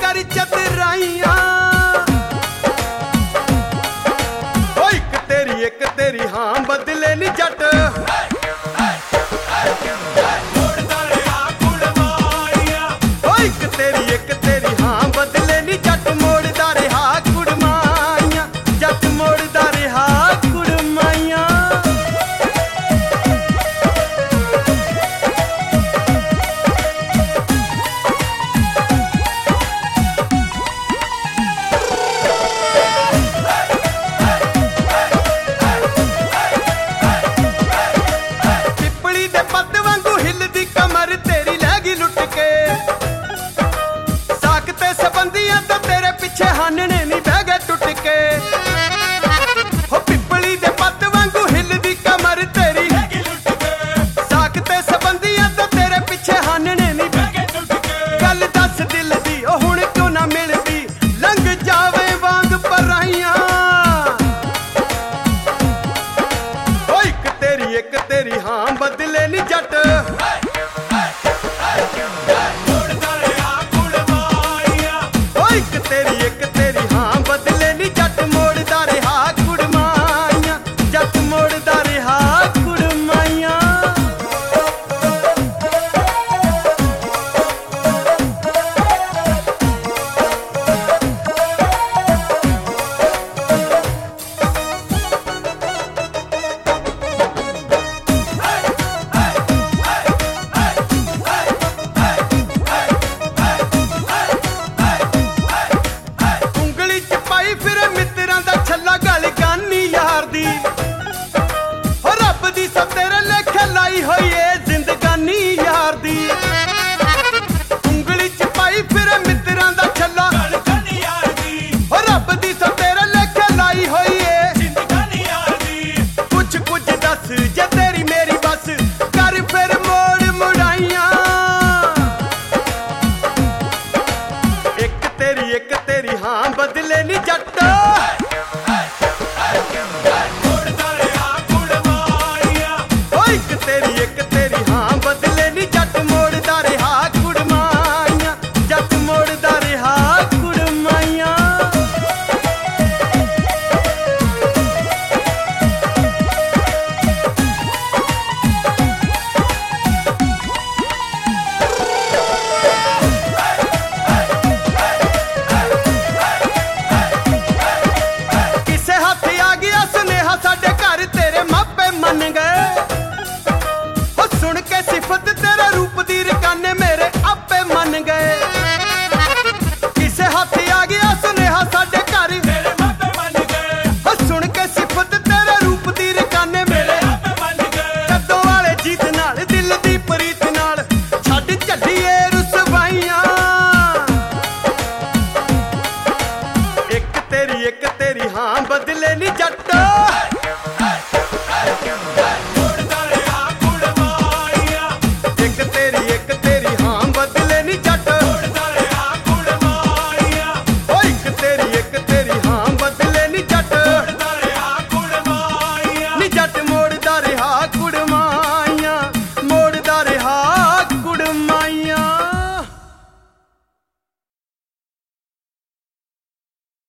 कर चतराइयां। एक तेरी हाँ बदले नी जट एक तेरी हाँ बदले नी जट मोड़दा रहा कुड़माइयां जट मोड़दा रहा कुड़माइयां। कमर तेरी लैगी लुट के साक ते सबंधियां तो तेरे पिछे हानने नी बह गए टुट के। हो पिपली दे पत्त वांगू हिलदी कमर तेरी लैगी लुट के साक ते सबंधियां तो तेरे पिछे हानने नी बह गए टुट के। गल दस दिल दी ओ हुण क्यों ना मिलदी लंघ जावे वांग पराइयां। ओ एक तेरी हाँ बदले नी जट एक तेरी हाँ बदले नी जट मोड़दा रहा कुड़माइयां जट मोड़दा रहा कुड़माइयां। फिर मित्रां दा छल्ला गल गानी यार दी हो रब दी सब तेरे लेखे लाई होई ए जिंदगानी यार दी। उंगली च पाई फिर मित्रां दा छल्ला गल गानी यार दी हो रब दी सब तेरे लेखे लाई होई ए जिंदगानी यार दी। कुछ दस जे तेरी मेरी बस कर फिर मोड़ मुड़ाइयां। एक तेरी हाँ बदले नी जट एक तेरी हाँ बदले नी जट मोड़दा रहा कुड़माइयां जट मोड़दा रहा कुड़माइयां। किसे हाथ आ गया सुनेहा साडे घर तेरे मापे मन गए। सुन के सिफत तेरे रूप दी रकाने मेरे आपे मन गए। किसे हाथ आ गया सुनेहा साडे घर मेरे मापे मन गए। सुन के सिफत तेरे रूप दी रकाने मेरे आपे मन गए। कदों वाले जीत नाल दिल दी प्रीत नाल छड्ड चलिए रुसवाइयां। एक तेरी हाँ बदले नी जट